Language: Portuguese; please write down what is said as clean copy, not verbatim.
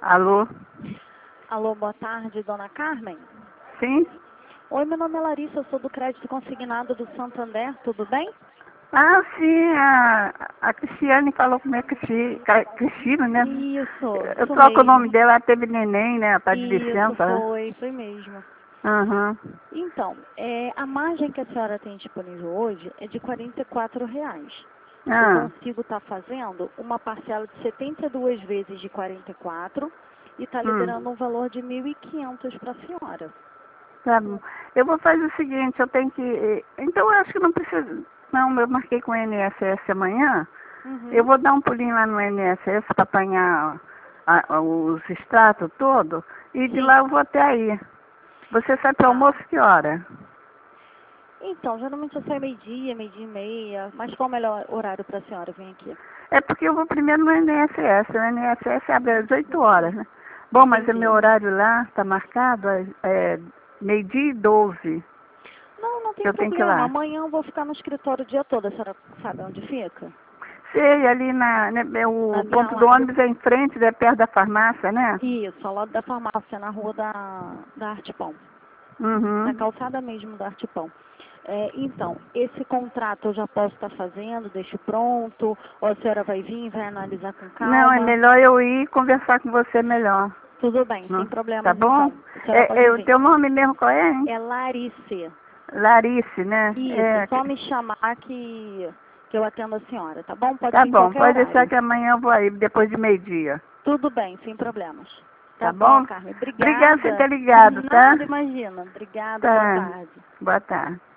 Alô? Alô, boa tarde, dona Carmen. Sim? Oi, meu nome é Larissa, eu sou do Crédito Consignado do Santander, tudo bem? Ah, sim, a Cristiane falou comigo, Cristina, né? Isso Eu troco o nome mesmo. dela, ela teve neném, né? Ela tá de Isso, licença, né? foi mesmo. Aham. Então, a margem que a senhora tem disponível hoje é de R$ 44. Eu Ah, consigo estar fazendo uma parcela de 72 vezes de 44 e está hum, liberando um valor de 1.500 para a senhora. tá bom. Eu vou fazer o seguinte, eu tenho que... Então, eu acho que não precisa... Não, eu marquei com o INSS amanhã. Eu Uhum. vou dar um pulinho lá no INSS para apanhar os extratos todos. E de lá Sim. eu vou até aí. Você sai para Tá. almoço que hora? Então, geralmente eu saio meio-dia e meia, mas qual o melhor horário para a senhora vir aqui? É porque eu vou primeiro no INSS. O INSS abre às 8 horas, né? Bom, mas o meu Entendi. horário lá está marcado meio-dia e 12 Não que tem eu tenho que ir problema. lá. Amanhã eu vou ficar no escritório o dia todo. A senhora sabe onde fica? Sei, ali Na o Via ponto do Lário. ônibus é em frente, é perto da farmácia, né? Isso, ao lado da farmácia, na rua da Artepão. Na Uhum. calçada mesmo da Artepão. Então, esse contrato eu já posso estar fazendo, deixo pronto, ou a senhora vai vir, vai analisar com Não, é calma. melhor eu ir conversar com você melhor. Tudo bem, sem Não? Tá problemas bom? então. A senhora pode O vir. teu nome mesmo qual é, hein? É Larice. Larice, né? Isso, só me chamar que eu atendo a senhora, tá bom? Pode Tá vir em bom, qualquer pode deixar horário. que amanhã eu vou aí, depois de meio-dia. Tudo bem, sem problemas. Tá Tá bom, bom? Carmen. Obrigada por você Obrigada. ter ligado, tá? Nada, imagina. Obrigada, boa Tá. tarde. Boa tarde.